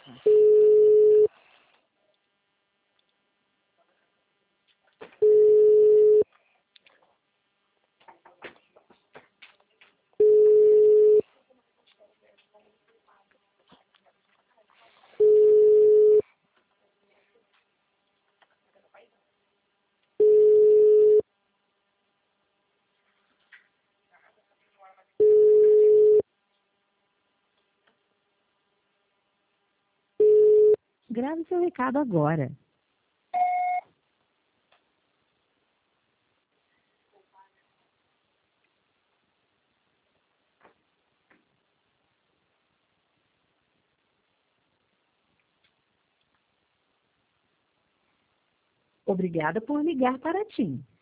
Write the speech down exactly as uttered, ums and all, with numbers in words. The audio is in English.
Grave seu recado agora. Obrigada por ligar para a TIM.